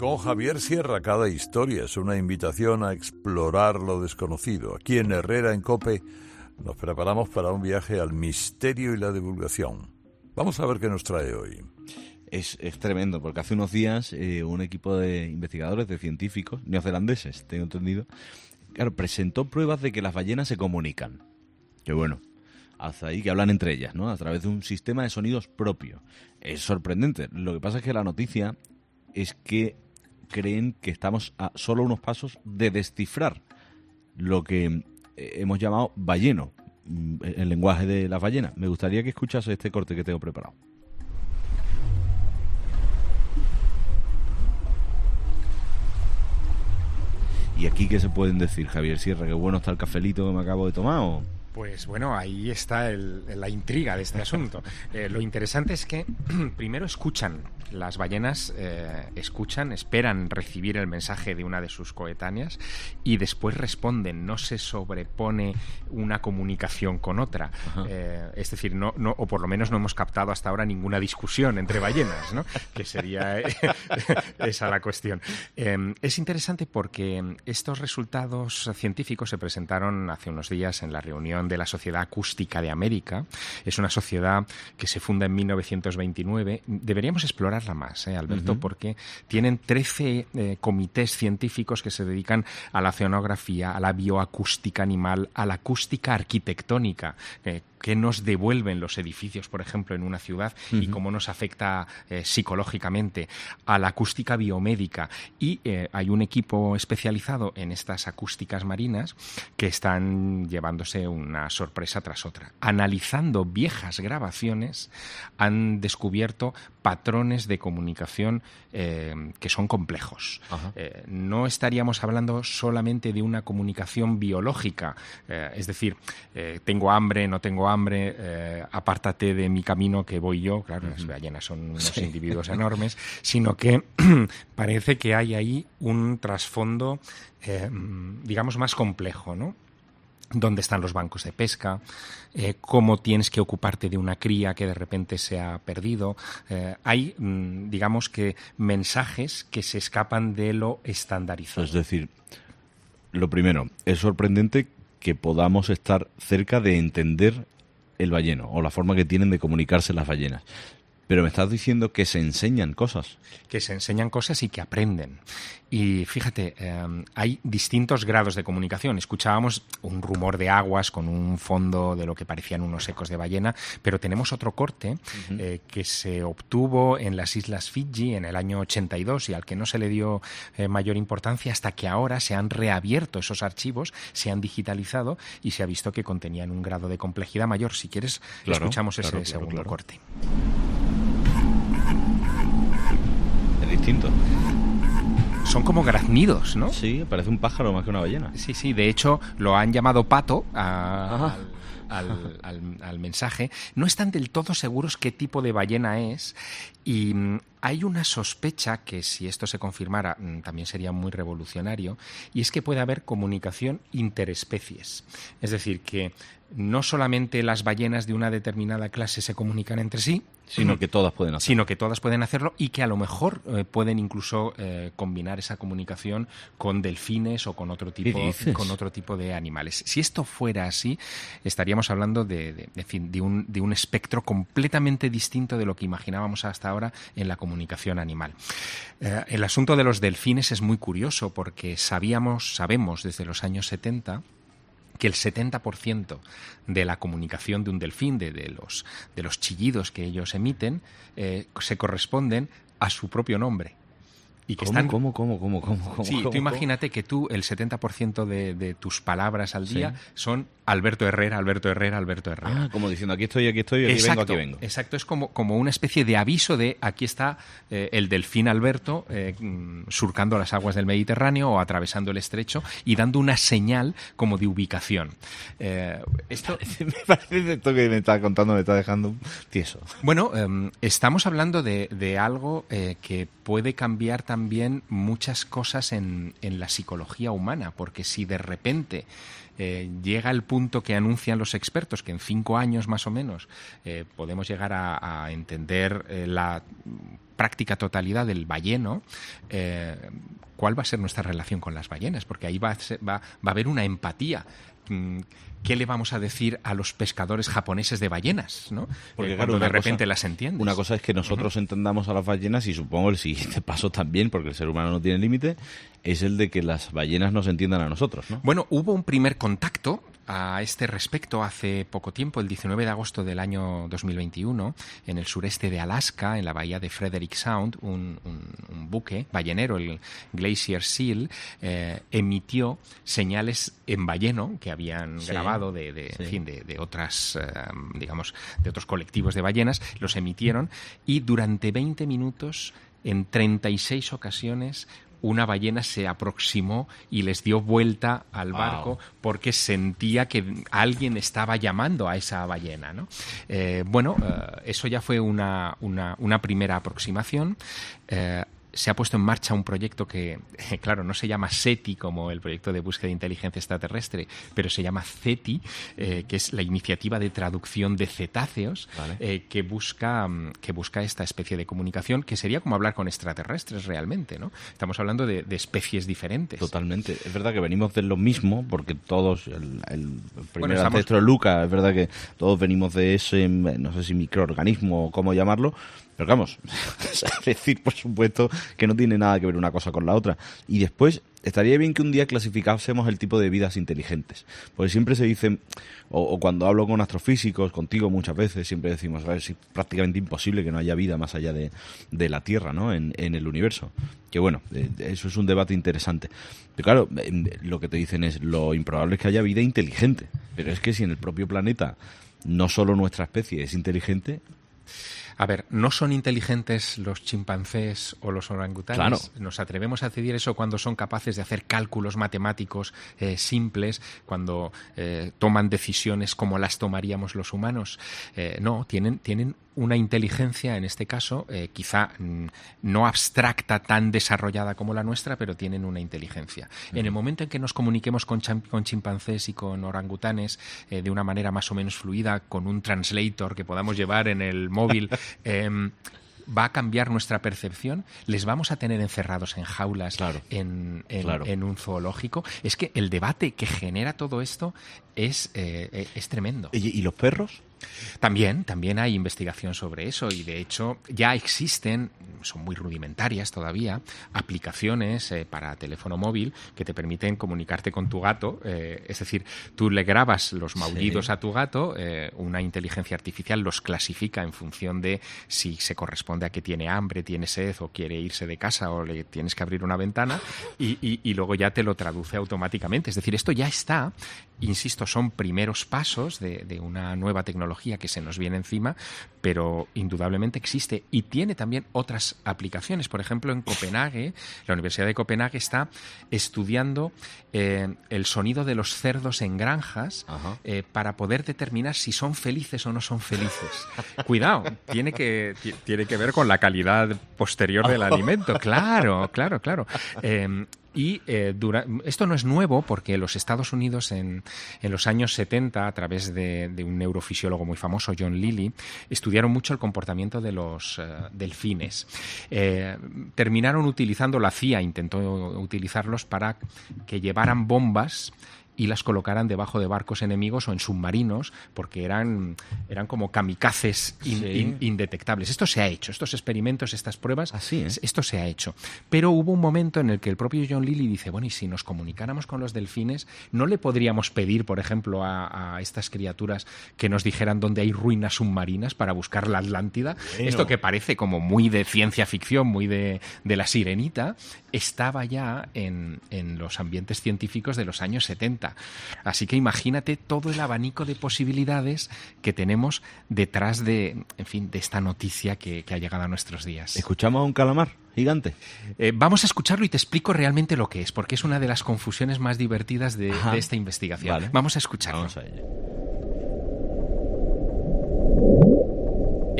Con Javier Sierra, cada historia es una invitación a explorar lo desconocido. Aquí en Herrera en COPE nos preparamos para un viaje al misterio y la divulgación. Vamos a ver qué nos trae hoy. Es tremendo, porque hace unos días un equipo de investigadores, de científicos neozelandeses, tengo entendido, claro, presentó pruebas de que las ballenas se comunican. Que bueno, hasta ahí que hablan entre ellas, ¿no? A través de un sistema de sonidos propio. Es sorprendente. Lo que pasa es que la noticia es que creen que estamos a solo unos pasos de descifrar lo que hemos llamado balleno, el lenguaje de las ballenas. Me gustaría que escuchase este corte que tengo preparado. ¿Y aquí qué se pueden decir, Javier Sierra? ¿Qué bueno está el cafelito que me acabo de tomar o...? Pues bueno, ahí está la intriga de este asunto. Lo interesante es que primero escuchan, las ballenas escuchan, esperan recibir el mensaje de una de sus coetáneas y después responden, no se sobrepone una comunicación con otra. Es decir, no, o por lo menos no hemos captado hasta ahora ninguna discusión entre ballenas, ¿no? Que sería esa la cuestión. Es interesante porque estos resultados científicos se presentaron hace unos días en la reunión de la Sociedad Acústica de América. Es una sociedad que se funda en 1929. Deberíamos explorarla más, Alberto, porque tienen 13 comités científicos que se dedican a la oceanografía, a la bioacústica animal, a la acústica arquitectónica, qué nos devuelven los edificios, por ejemplo, en una ciudad y cómo nos afecta psicológicamente, a la acústica biomédica. Y hay un equipo especializado en estas acústicas marinas que están llevándose una sorpresa tras otra. Analizando viejas grabaciones, han descubierto patrones de comunicación que son complejos. No estaríamos hablando solamente de una comunicación biológica, es decir, tengo hambre, no tengo hambre, apártate de mi camino que voy yo. Claro, las ballenas son unos individuos enormes, sino que parece que hay ahí un trasfondo, digamos, más complejo, ¿no? Dónde están los bancos de pesca, cómo tienes que ocuparte de una cría que de repente se ha perdido. Hay, digamos que, mensajes que se escapan de lo estandarizado. Es decir, lo primero, es sorprendente que podamos estar cerca de entender el balleno o la forma que tienen de comunicarse las ballenas. Pero me estás diciendo que se enseñan cosas. Que se enseñan cosas y que aprenden. Y fíjate, hay distintos grados de comunicación. Escuchábamos un rumor de aguas con un fondo de lo que parecían unos ecos de ballena, pero tenemos otro corte que se obtuvo en las Islas Fiji en el año 82 y al que no se le dio mayor importancia hasta que ahora se han reabierto esos archivos, se han digitalizado y se ha visto que contenían un grado de complejidad mayor. Si quieres, escuchamos ese segundo corte. Es distinto. Son como graznidos, ¿no? Sí, parece un pájaro más que una ballena. Sí, de hecho lo han llamado pato al mensaje. No están del todo seguros qué tipo de ballena es y hay una sospecha que si esto se confirmara también sería muy revolucionario, y es que puede haber comunicación interespecies. Es decir, que no solamente las ballenas de una determinada clase se comunican entre sí, sino que todas pueden hacerlo. Sino que todas pueden hacerlo y que a lo mejor pueden incluso combinar esa comunicación con delfines o con otro tipo de animales. Si esto fuera así, estaríamos hablando de un espectro completamente distinto de lo que imaginábamos hasta ahora en la comunicación animal. El asunto de los delfines es muy curioso porque sabemos desde los años 70 que el 70% de la comunicación de un delfín, de los chillidos que ellos emiten, se corresponden a su propio nombre. Y que ¿Cómo? Sí, tú imagínate que tú, el 70% de tus palabras al día son Alberto Herrera, Alberto Herrera, Alberto Herrera. Ah, como diciendo, aquí estoy, aquí vengo. Exacto, es como una especie de aviso de aquí está el delfín Alberto surcando las aguas del Mediterráneo o atravesando el estrecho y dando una señal como de ubicación. Me parece esto que me está contando, me está dejando tieso. Bueno, estamos hablando de algo que puede cambiar también también muchas cosas en la psicología humana, porque si de repente llega el punto que anuncian los expertos, que en 5 años más o menos podemos llegar a entender la práctica totalidad del balleno, ¿cuál va a ser nuestra relación con las ballenas? Porque ahí va a haber una empatía. ¿Qué le vamos a decir a los pescadores japoneses de ballenas, ¿no? Porque cuando claro, de repente las entiendes. Una cosa es que nosotros entendamos a las ballenas, y supongo el siguiente paso también, porque el ser humano no tiene límite, es el de que las ballenas nos entiendan a nosotros, ¿no? Bueno, hubo un primer contacto a este respecto hace poco tiempo, el 19 de agosto del año 2021, en el sureste de Alaska, en la bahía de Frederick Sound, un buque ballenero, el Glacier Seal, emitió señales en balleno que habían grabado de otras, digamos, de otros colectivos de ballenas, los emitieron, y durante 20 minutos, en 36 ocasiones, una ballena se aproximó y les dio vuelta al barco porque sentía que alguien estaba llamando a esa ballena, ¿no? Eso ya fue una primera aproximación. Se ha puesto en marcha un proyecto que, claro, no se llama SETI como el proyecto de búsqueda de inteligencia extraterrestre, pero se llama CETI, que es la iniciativa de traducción de cetáceos, ¿vale? que busca esta especie de comunicación, que sería como hablar con extraterrestres realmente, ¿no? Estamos hablando de especies diferentes. Totalmente. Es verdad que venimos de lo mismo, porque todos, el primer ancestro Luca, es verdad que todos venimos de ese, no sé si microorganismo o cómo llamarlo, pero vamos, es decir, por supuesto, que no tiene nada que ver una cosa con la otra. Y después, estaría bien que un día clasificásemos el tipo de vidas inteligentes. Porque siempre se dice, o cuando hablo con astrofísicos, contigo muchas veces, siempre decimos, a ver, es prácticamente imposible que no haya vida más allá de la Tierra, ¿no? En el universo. Que bueno, eso es un debate interesante. Pero claro, lo que te dicen es, lo improbable es que haya vida inteligente. Pero es que si en el propio planeta no solo nuestra especie es inteligente... A ver, ¿no son inteligentes los chimpancés o los orangutanes? Claro. ¿Nos atrevemos a decidir eso cuando son capaces de hacer cálculos matemáticos simples, cuando toman decisiones como las tomaríamos los humanos? No, tienen una inteligencia, en este caso, quizá no abstracta, tan desarrollada como la nuestra, pero tienen una inteligencia. En el momento en que nos comuniquemos con chimpancés y con orangutanes de una manera más o menos fluida, con un translator que podamos llevar en el móvil, va a cambiar nuestra percepción. Les vamos a tener encerrados en jaulas, claro, en un zoológico. Es que el debate que genera todo esto es tremendo. ¿Y los perros? También hay investigación sobre eso, y de hecho ya existen, son muy rudimentarias todavía, aplicaciones para teléfono móvil que te permiten comunicarte con tu gato. Es decir, tú le grabas los maullidos a tu gato, una inteligencia artificial los clasifica en función de si se corresponde a que tiene hambre, tiene sed o quiere irse de casa o le tienes que abrir una ventana, y luego ya te lo traduce automáticamente. Es decir, esto ya está, insisto, son primeros pasos de una nueva tecnología que se nos viene encima, pero indudablemente existe y tiene también otras aplicaciones. Por ejemplo, en Copenhague, la Universidad de Copenhague está estudiando el sonido de los cerdos en granjas para poder determinar si son felices o no son felices. Cuidado, tiene que ver con la calidad posterior del alimento. Claro. Esto no es nuevo, porque los Estados Unidos en los años 70, a través de un neurofisiólogo muy famoso, John Lilly, estudiaron mucho el comportamiento de los delfines. Terminaron utilizando, la CIA intentó utilizarlos para que llevaran bombas y las colocaran debajo de barcos enemigos o en submarinos, porque eran como kamikazes indetectables. Esto se ha hecho, estos experimentos, estas pruebas, esto se ha hecho. Pero hubo un momento en el que el propio John Lilly dice, bueno, y si nos comunicáramos con los delfines, ¿no le podríamos pedir, por ejemplo, a estas criaturas que nos dijeran dónde hay ruinas submarinas para buscar la Atlántida? Bueno. Esto que parece como muy de ciencia ficción, muy de la Sirenita, estaba ya en los ambientes científicos de los años 70. Así que imagínate todo el abanico de posibilidades que tenemos detrás de esta noticia que ha llegado a nuestros días. ¿Escuchamos a un calamar gigante? Vamos a escucharlo y te explico realmente lo que es, porque es una de las confusiones más divertidas de esta investigación. Vale. Vamos a escucharlo. Vamos a ello.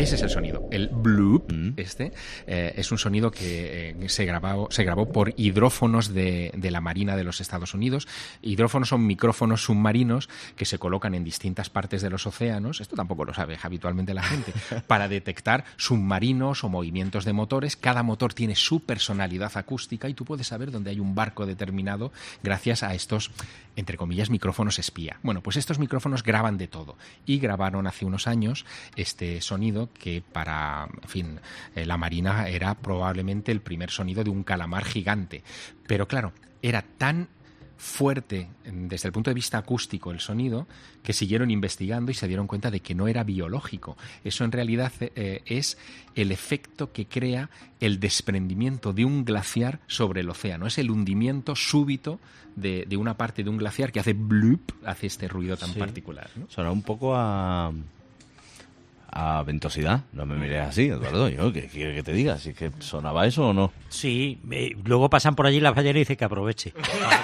Ese es el sonido. El bloop, es un sonido que se grabó por hidrófonos de la Marina de los Estados Unidos. Hidrófonos son micrófonos submarinos que se colocan en distintas partes de los océanos, esto tampoco lo sabe habitualmente la gente, para detectar submarinos o movimientos de motores. Cada motor tiene su personalidad acústica y tú puedes saber dónde hay un barco determinado gracias a estos, entre comillas, micrófonos espía. Bueno, pues estos micrófonos graban de todo y grabaron hace unos años este sonido que para, en fin, la Marina era probablemente el primer sonido de un calamar gigante. Pero claro, era tan fuerte desde el punto de vista acústico el sonido que siguieron investigando y se dieron cuenta de que no era biológico. Eso en realidad es el efecto que crea el desprendimiento de un glaciar sobre el océano. Es el hundimiento súbito de una parte de un glaciar que hace bloop, hace este ruido tan particular, ¿no? Suena un poco a ventosidad. No me mires así, Eduardo. Yo, ¿qué quiere que te diga? ¿Si es que sonaba eso o no? Sí, luego pasan por allí las ballenas y dicen que aproveche.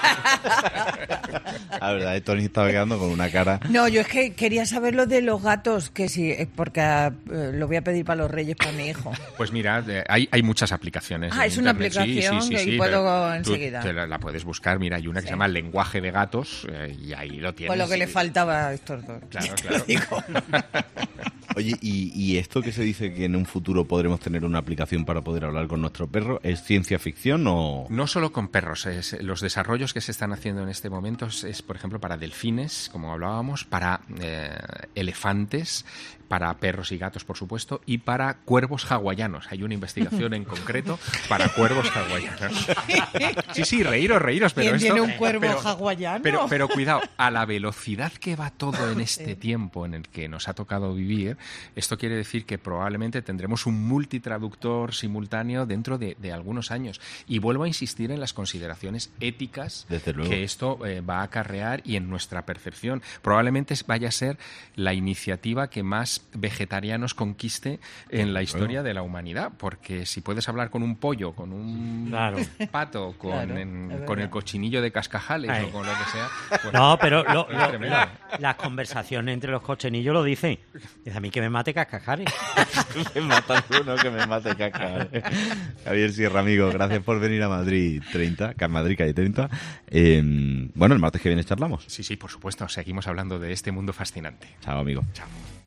La verdad, Tony estaba quedando con una cara... No, yo es que quería saber lo de los gatos, que sí, porque lo voy a pedir para los Reyes, para mi hijo. Pues mira, hay muchas aplicaciones. Ah, es una aplicación que puedo enseguida. Tú la puedes buscar. Mira, hay una que se llama Lenguaje de Gatos y ahí lo tienes. Pues lo que le faltaba a estos dos. Claro. Oye, ¿y esto que se dice que en un futuro podremos tener una aplicación para poder hablar con nuestro perro, es ciencia ficción o...? No solo con perros, los desarrollos que se están haciendo en este momento es, por ejemplo, para delfines, como hablábamos, para elefantes, para perros y gatos, por supuesto, y para cuervos hawaianos. Hay una investigación en concreto para cuervos hawaianos. Sí, reíros, pero ¿quién esto... tiene un cuervo hawaiano? Pero cuidado, a la velocidad que va todo en este tiempo en el que nos ha tocado vivir, esto quiere decir que probablemente tendremos un multitraductor simultáneo dentro de algunos años. Y vuelvo a insistir en las consideraciones éticas que esto va a acarrear y en nuestra percepción. Probablemente vaya a ser la iniciativa que más vegetarianos conquiste en la historia de la humanidad, porque si puedes hablar con un pollo, con un pato, con el cochinillo de Cascajales o con lo que sea... Pues, no, pero las conversaciones entre los cochinillos lo dicen. Dice, a mí que me mate Cascajales. Me mata uno, que me mate Cascajales. Javier Sierra, amigo, gracias por venir a Madrid 30, Madrid calle 30. Bueno, el martes que viene charlamos. Sí, por supuesto. Seguimos hablando de este mundo fascinante. Chao, amigo. Chao.